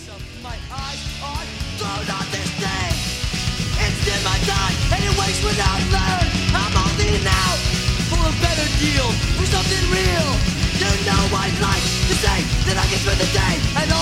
My eyes are thrown on this thing. It's in my time and it waits without learn. I'm holding out for a better deal, for something real. You know I'd like to say that I can spend the day and